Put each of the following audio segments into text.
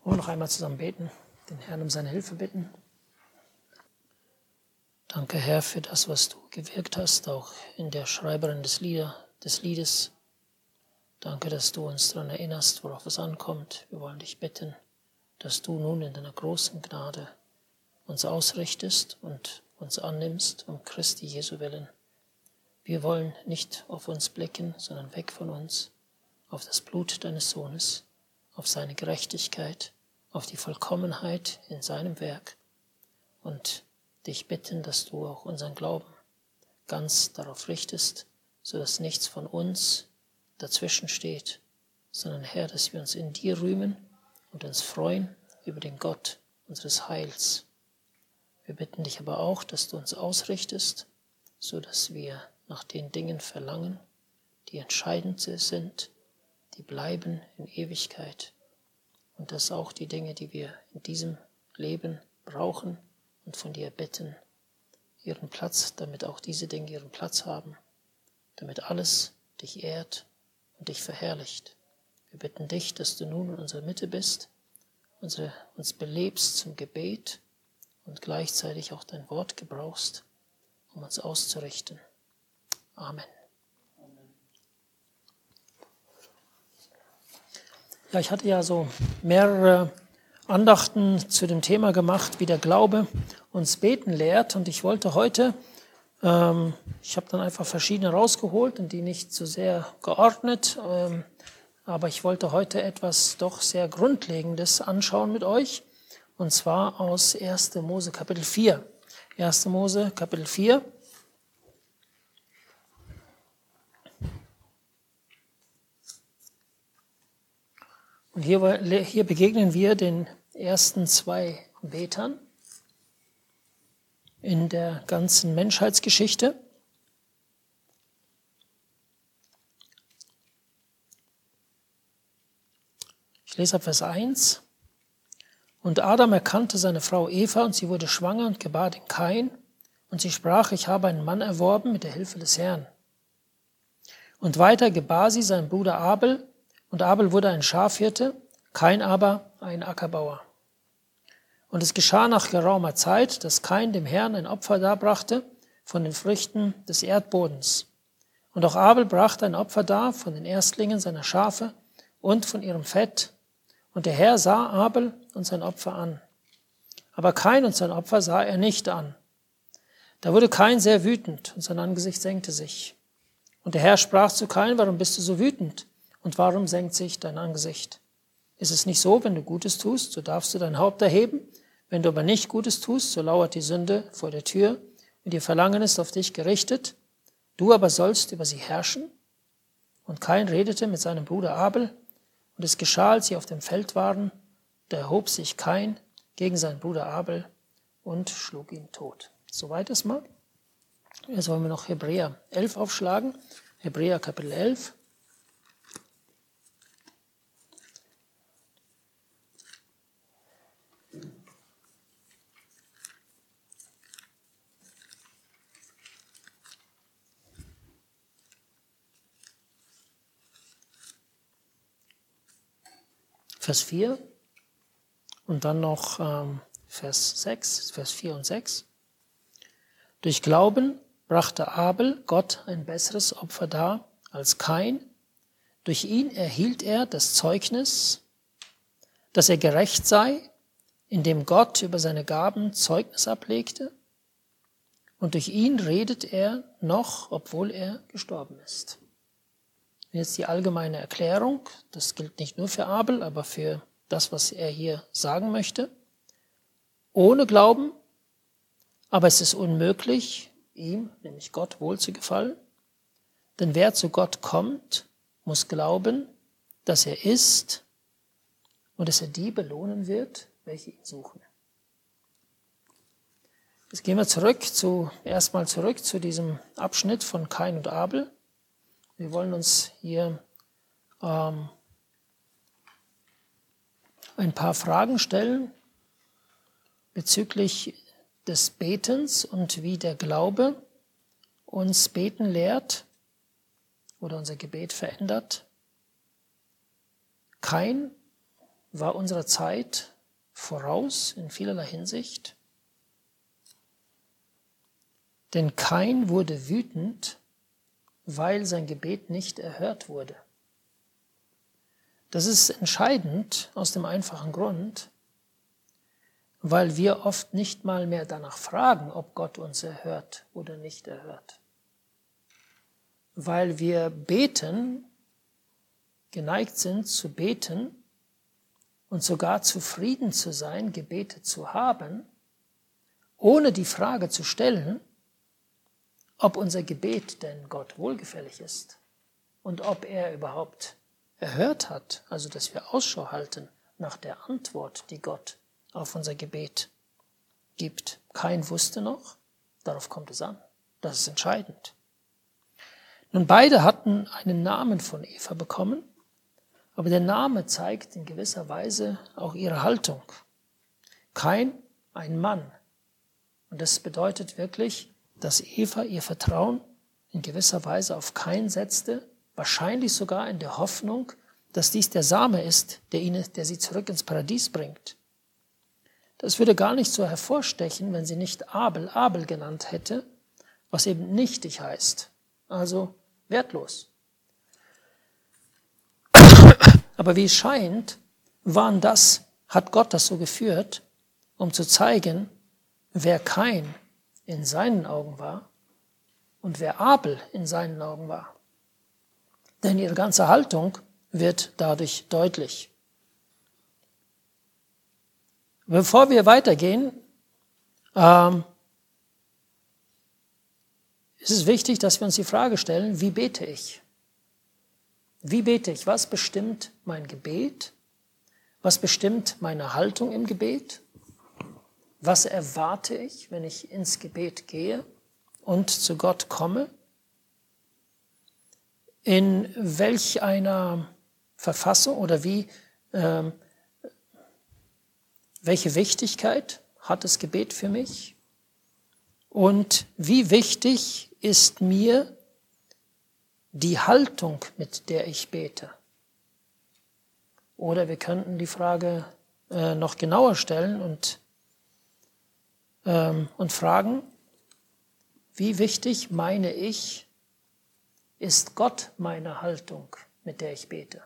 Wollen wir noch einmal zusammen beten, den Herrn um seine Hilfe bitten. Danke, Herr, für das, was du gewirkt hast, auch in der Schreiberin des Liedes. Danke, dass du uns daran erinnerst, worauf es ankommt. Wir wollen dich bitten, dass du nun in deiner großen Gnade uns ausrichtest und uns annimmst, um Christi Jesu willen. Wir wollen nicht auf uns blicken, sondern weg von uns, auf das Blut deines Sohnes, auf seine Gerechtigkeit, auf die Vollkommenheit in seinem Werk und dich bitten, dass du auch unseren Glauben ganz darauf richtest, sodass nichts von uns dazwischen steht, sondern Herr, dass wir uns in dir rühmen und uns freuen über den Gott unseres Heils. Wir bitten dich aber auch, dass du uns ausrichtest, sodass wir nach den Dingen verlangen, die entscheidend sind, die bleiben in Ewigkeit. Und dass auch die Dinge, die wir in diesem Leben brauchen und von dir bitten, ihren Platz, damit auch diese Dinge ihren Platz haben, damit alles dich ehrt und dich verherrlicht. Wir bitten dich, dass du nun in unserer Mitte bist, uns belebst zum Gebet und gleichzeitig auch dein Wort gebrauchst, um uns auszurichten. Amen. Ja, ich hatte ja so mehrere Andachten zu dem Thema gemacht, wie der Glaube uns beten lehrt. Und ich wollte heute, ich habe dann einfach verschiedene rausgeholt und die nicht so sehr geordnet, aber ich wollte heute etwas doch sehr Grundlegendes anschauen mit euch. Und zwar aus 1. Mose Kapitel 4. 1. Mose Kapitel 4. Und hier begegnen wir den ersten zwei Betern in der ganzen Menschheitsgeschichte. Ich lese ab Vers 1. Und Adam erkannte seine Frau Eva, und sie wurde schwanger und gebar den Kain. Und sie sprach, ich habe einen Mann erworben mit der Hilfe des Herrn. Und weiter gebar sie seinen Bruder Abel, und Abel wurde ein Schafhirte, Kain aber ein Ackerbauer. Und es geschah nach geraumer Zeit, dass Kain dem Herrn ein Opfer darbrachte von den Früchten des Erdbodens. Und auch Abel brachte ein Opfer dar von den Erstlingen seiner Schafe und von ihrem Fett. Und der Herr sah Abel und sein Opfer an. Aber Kain und sein Opfer sah er nicht an. Da wurde Kain sehr wütend, und sein Angesicht senkte sich. Und der Herr sprach zu Kain, warum bist du so wütend? Und warum senkt sich dein Angesicht? Ist es nicht so, wenn du Gutes tust, so darfst du dein Haupt erheben? Wenn du aber nicht Gutes tust, so lauert die Sünde vor der Tür und ihr Verlangen ist auf dich gerichtet. Du aber sollst über sie herrschen. Und Kain redete mit seinem Bruder Abel. Und es geschah, als sie auf dem Feld waren, da erhob sich Kain gegen seinen Bruder Abel und schlug ihn tot. Soweit erstmal. Jetzt wollen wir noch Hebräer 11 aufschlagen. Hebräer Kapitel 11. Vers 4 und dann noch Vers 6, Vers 4 und 6. Durch Glauben brachte Abel Gott ein besseres Opfer dar als Kain. Durch ihn erhielt er das Zeugnis, dass er gerecht sei, indem Gott über seine Gaben Zeugnis ablegte. Und durch ihn redet er noch, obwohl er gestorben ist. Jetzt die allgemeine Erklärung, das gilt nicht nur für Abel, aber für das, was er hier sagen möchte. Ohne Glauben, aber es ist unmöglich, ihm, nämlich Gott, wohl zu gefallen. Denn wer zu Gott kommt, muss glauben, dass er ist und dass er die belohnen wird, welche ihn suchen. Jetzt gehen wir erstmal zurück zu diesem Abschnitt von Kain und Abel. Wir wollen uns hier ein paar Fragen stellen bezüglich des Betens und wie der Glaube uns beten lehrt oder unser Gebet verändert. Kain war unserer Zeit voraus in vielerlei Hinsicht. Denn Kain wurde wütend, weil sein Gebet nicht erhört wurde. Das ist entscheidend aus dem einfachen Grund, weil wir oft nicht mal mehr danach fragen, ob Gott uns erhört oder nicht erhört. Weil wir beten, geneigt sind zu beten und sogar zufrieden zu sein, Gebete zu haben, ohne die Frage zu stellen, ob unser Gebet denn Gott wohlgefällig ist und ob er überhaupt erhört hat, also dass wir Ausschau halten nach der Antwort, die Gott auf unser Gebet gibt. Kain wusste noch, darauf kommt es an. Das ist entscheidend. Nun, beide hatten einen Namen von Eva bekommen, aber der Name zeigt in gewisser Weise auch ihre Haltung. Kain, ein Mann. Und das bedeutet wirklich, dass Eva ihr Vertrauen in gewisser Weise auf Kain setzte, wahrscheinlich sogar in der Hoffnung, dass dies der Same ist, der sie zurück ins Paradies bringt. Das würde gar nicht so hervorstechen, wenn sie nicht Abel genannt hätte, was eben nichtig heißt, also wertlos. Aber wie es scheint, hat Gott das so geführt, um zu zeigen, wer Kain in seinen Augen war und wer Abel in seinen Augen war. Denn ihre ganze Haltung wird dadurch deutlich. Bevor wir weitergehen, ist es wichtig, dass wir uns die Frage stellen, wie bete ich? Wie bete ich? Was bestimmt mein Gebet? Was bestimmt meine Haltung im Gebet? Was erwarte ich, wenn ich ins Gebet gehe und zu Gott komme? In welch einer Verfassung oder welche Wichtigkeit hat das Gebet für mich? Und wie wichtig ist mir die Haltung, mit der ich bete? Oder wir könnten die Frage noch genauer stellen und fragen, wie wichtig meine ich, ist Gott meine Haltung, mit der ich bete?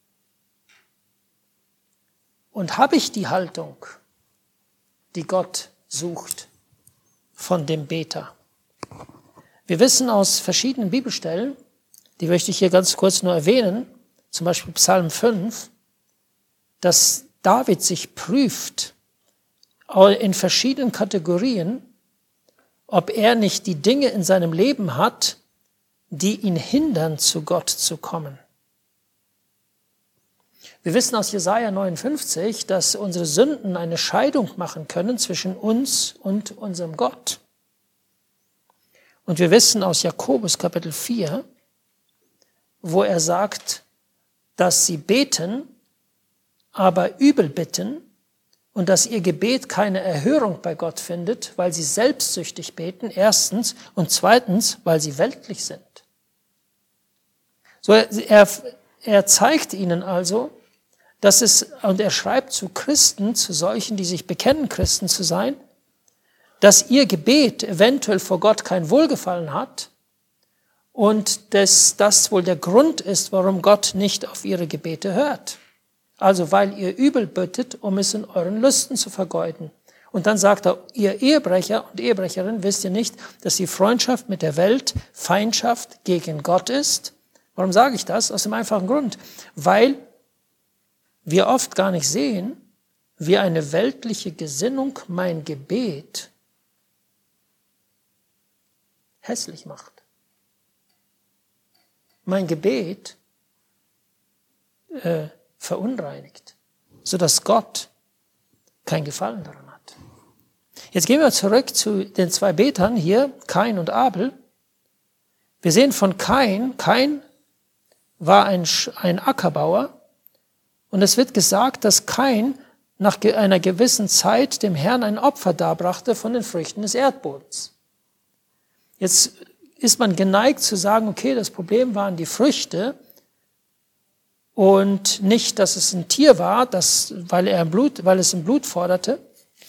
Und habe ich die Haltung, die Gott sucht von dem Beter? Wir wissen aus verschiedenen Bibelstellen, die möchte ich hier ganz kurz nur erwähnen, zum Beispiel Psalm 5, dass David sich prüft in verschiedenen Kategorien, ob er nicht die Dinge in seinem Leben hat, die ihn hindern, zu Gott zu kommen. Wir wissen aus Jesaja 59, dass unsere Sünden eine Scheidung machen können zwischen uns und unserem Gott. Und wir wissen aus Jakobus Kapitel 4, wo er sagt, dass sie beten, aber übel bitten und dass ihr Gebet keine Erhörung bei Gott findet, weil sie selbstsüchtig beten, erstens, und zweitens, weil sie weltlich sind. So, er zeigt ihnen also, und er schreibt zu Christen, zu solchen, die sich bekennen, Christen zu sein, dass ihr Gebet eventuell vor Gott kein Wohlgefallen hat und dass das wohl der Grund ist, warum Gott nicht auf ihre Gebete hört. Also weil ihr übel bittet, um es in euren Lüsten zu vergeuden. Und dann sagt er, ihr Ehebrecher und Ehebrecherin, wisst ihr nicht, dass die Freundschaft mit der Welt Feindschaft gegen Gott ist? Warum sage ich das? Aus dem einfachen Grund, weil wir oft gar nicht sehen, wie eine weltliche Gesinnung mein Gebet hässlich macht. Mein Gebet verunreinigt, sodass Gott kein Gefallen daran hat. Jetzt gehen wir zurück zu den zwei Betern hier, Kain und Abel. Wir sehen von Kain war ein Ackerbauer und es wird gesagt, dass Kain nach einer gewissen Zeit dem Herrn ein Opfer darbrachte von den Früchten des Erdbodens. Jetzt ist man geneigt zu sagen, okay, das Problem waren die Früchte Und nicht, dass es ein Tier war, weil es im Blut forderte.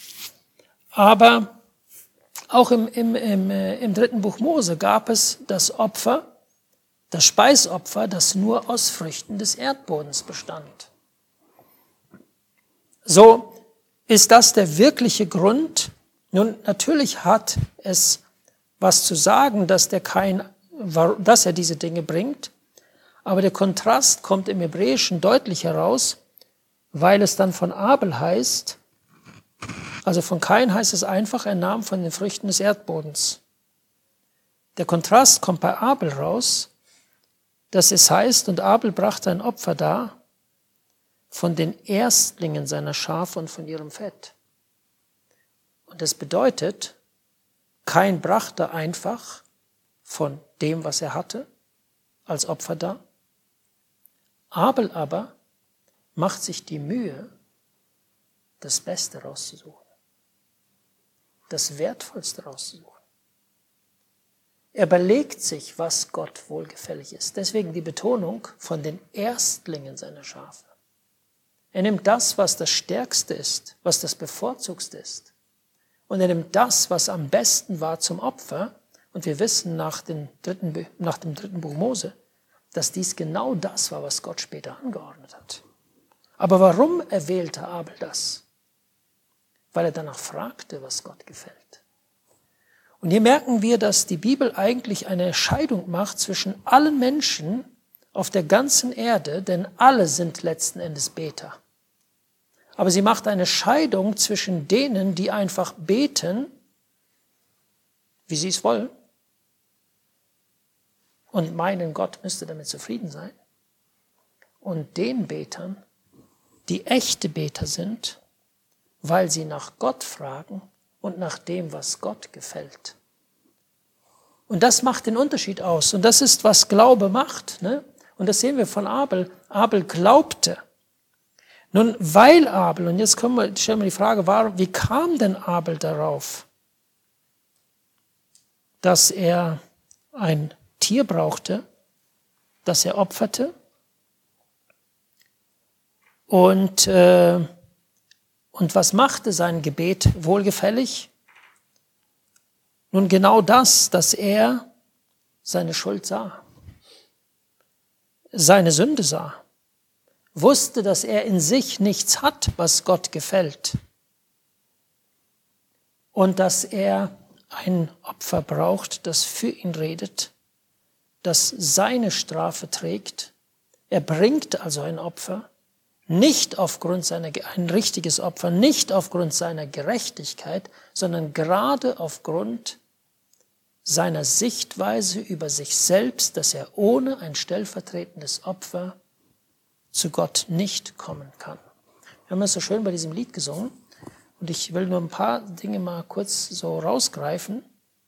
Aber auch im 3. Buch Mose gab es das Opfer, das Speisopfer, das nur aus Früchten des Erdbodens bestand. So ist das der wirkliche Grund. Nun, natürlich hat es was zu sagen, dass er diese Dinge bringt, aber der Kontrast kommt im Hebräischen deutlich heraus, weil es dann von Abel heißt, also von Kain heißt es einfach, er nahm von den Früchten des Erdbodens. Der Kontrast kommt bei Abel raus, dass es heißt, und Abel brachte ein Opfer dar von den Erstlingen seiner Schafe und von ihrem Fett. Und das bedeutet, Kain brachte einfach von dem, was er hatte, als Opfer dar. Abel aber macht sich die Mühe, das Beste rauszusuchen, das Wertvollste rauszusuchen. Er überlegt sich, was Gott wohlgefällig ist. Deswegen die Betonung von den Erstlingen seiner Schafe. Er nimmt das, was das Stärkste ist, was das Bevorzugste ist. Und er nimmt das, was am besten war zum Opfer. Und wir wissen nach dem 3. Buch Mose, dass dies genau das war, was Gott später angeordnet hat. Aber warum erwählte Abel das? Weil er danach fragte, was Gott gefällt. Und hier merken wir, dass die Bibel eigentlich eine Scheidung macht zwischen allen Menschen auf der ganzen Erde, denn alle sind letzten Endes Beter. Aber sie macht eine Scheidung zwischen denen, die einfach beten, wie sie es wollen, und meinen, Gott müsste damit zufrieden sein, und den Betern, die echte Beter sind, weil sie nach Gott fragen und nach dem, was Gott gefällt. Und das macht den Unterschied aus. Und das ist, was Glaube macht. Ne? Und das sehen wir von Abel. Abel glaubte. Nun, weil Abel, und jetzt stellen wir die Frage, wie kam denn Abel darauf, dass er ein Tier brauchte, das er opferte? Und was machte sein Gebet wohlgefällig? Nun genau das, dass er seine Schuld sah, seine Sünde sah, wusste, dass er in sich nichts hat, was Gott gefällt, und dass er ein Opfer braucht, das für ihn redet, das seine Strafe trägt. Er bringt also ein Opfer, nicht aufgrund ein richtiges Opfer, nicht aufgrund seiner Gerechtigkeit, sondern gerade aufgrund seiner Sichtweise über sich selbst, dass er ohne ein stellvertretendes Opfer zu Gott nicht kommen kann. Wir haben das so schön bei diesem Lied gesungen und ich will nur ein paar Dinge mal kurz so rausgreifen.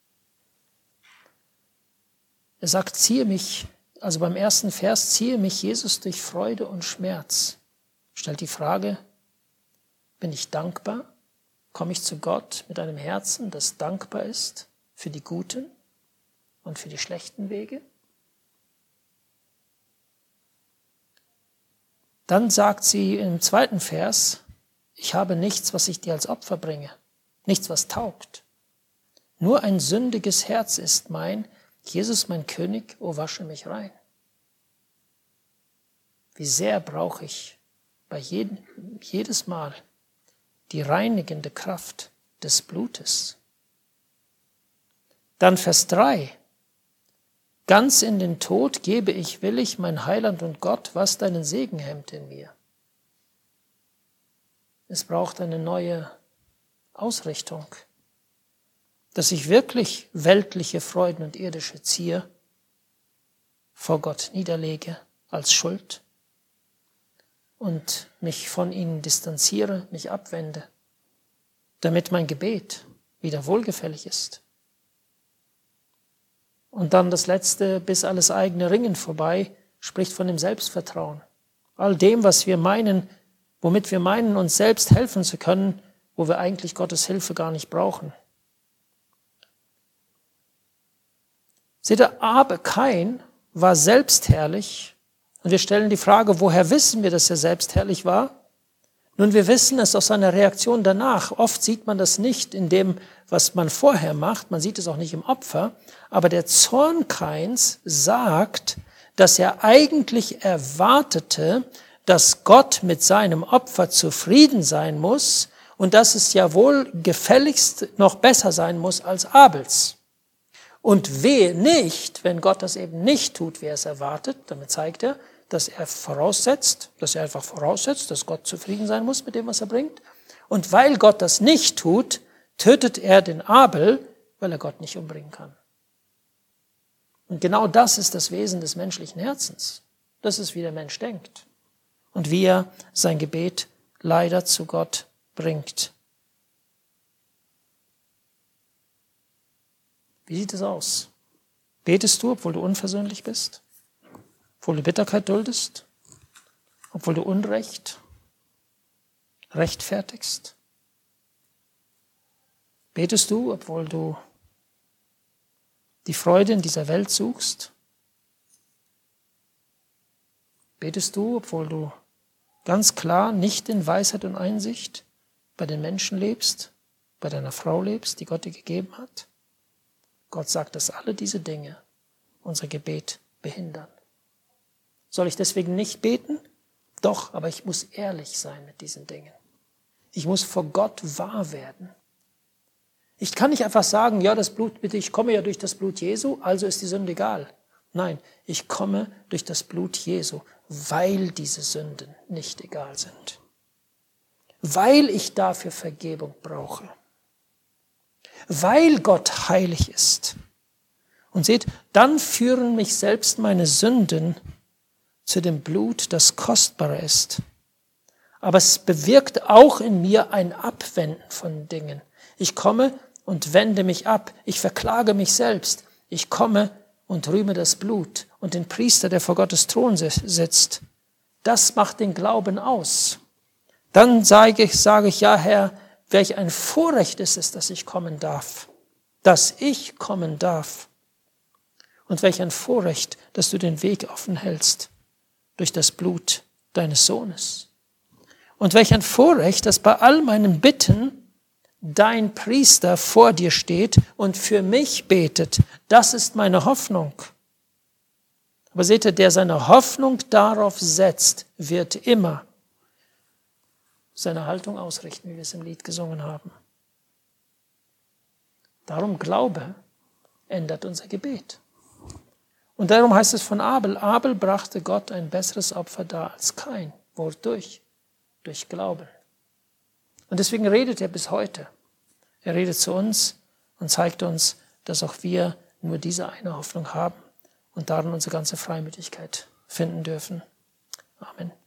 Er sagt, ziehe mich, also beim ersten Vers, ziehe mich Jesus durch Freude und Schmerz. Stellt die Frage, bin ich dankbar? Komme ich zu Gott mit einem Herzen, das dankbar ist für die guten und für die schlechten Wege? Dann sagt sie im 2. Vers, ich habe nichts, was ich dir als Opfer bringe, nichts, was taugt. Nur ein sündiges Herz ist mein, Jesus mein König, o wasche mich rein. Wie sehr brauche ich jedes Mal die reinigende Kraft des Blutes. Dann Vers 3. Ganz in den Tod gebe ich willig, mein Heiland und Gott, was deinen Segen hemmt in mir. Es braucht eine neue Ausrichtung, dass ich wirklich weltliche Freuden und irdische Zier vor Gott niederlege als Schuld und mich von ihnen distanziere, mich abwende, damit mein Gebet wieder wohlgefällig ist. Und dann das Letzte, bis alles eigene Ringen vorbei, spricht von dem Selbstvertrauen. All dem, was wir meinen, womit wir meinen, uns selbst helfen zu können, wo wir eigentlich Gottes Hilfe gar nicht brauchen. Seht ihr, Kain war selbstherrlich Und wir stellen die Frage, woher wissen wir, dass er selbstherrlich war? Nun, wir wissen es aus seiner Reaktion danach. Oft sieht man das nicht in dem, was man vorher macht. Man sieht es auch nicht im Opfer. Aber der Zorn Kains sagt, dass er eigentlich erwartete, dass Gott mit seinem Opfer zufrieden sein muss und dass es ja wohl gefälligst noch besser sein muss als Abels. Und wehe nicht, wenn Gott das eben nicht tut, wie er es erwartet. Damit zeigt er, dass er einfach voraussetzt, dass Gott zufrieden sein muss mit dem, was er bringt. Und weil Gott das nicht tut, tötet er den Abel, weil er Gott nicht umbringen kann. Und genau das ist das Wesen des menschlichen Herzens. Das ist, wie der Mensch denkt. Und wie er sein Gebet leider zu Gott bringt. Wie sieht es aus? Betest du, obwohl du unversöhnlich bist? Obwohl du Bitterkeit duldest? Obwohl du Unrecht rechtfertigst? Betest du, obwohl du die Freude in dieser Welt suchst? Betest du, obwohl du ganz klar nicht in Weisheit und Einsicht bei den Menschen lebst, bei deiner Frau lebst, die Gott dir gegeben hat? Gott sagt, dass alle diese Dinge unser Gebet behindern. Soll ich deswegen nicht beten? Doch, aber ich muss ehrlich sein mit diesen Dingen. Ich muss vor Gott wahr werden. Ich kann nicht einfach sagen, ja, das Blut, bitte, ich komme ja durch das Blut Jesu, also ist die Sünde egal. Nein, ich komme durch das Blut Jesu, weil diese Sünden nicht egal sind. Weil ich dafür Vergebung brauche. Weil Gott heilig ist. Und seht, dann führen mich selbst meine Sünden zu dem Blut, das kostbarer ist. Aber es bewirkt auch in mir ein Abwenden von Dingen. Ich komme und wende mich ab. Ich verklage mich selbst. Ich komme und rühme das Blut und den Priester, der vor Gottes Thron sitzt. Das macht den Glauben aus. Dann sage ich, ja Herr, welch ein Vorrecht ist es, dass ich kommen darf. Dass ich kommen darf. Und welch ein Vorrecht, dass du den Weg offen hältst durch das Blut deines Sohnes. Und welch ein Vorrecht, dass bei all meinen Bitten dein Priester vor dir steht und für mich betet. Das ist meine Hoffnung. Aber seht ihr, der seine Hoffnung darauf setzt, wird immer seine Haltung ausrichten, wie wir es im Lied gesungen haben. Darum Glaube ändert unser Gebet. Und darum heißt es von Abel, Abel brachte Gott ein besseres Opfer dar als Kain. Wodurch? Durch Glauben. Und deswegen redet er bis heute. Er redet zu uns und zeigt uns, dass auch wir nur diese eine Hoffnung haben und darin unsere ganze Freimütigkeit finden dürfen. Amen.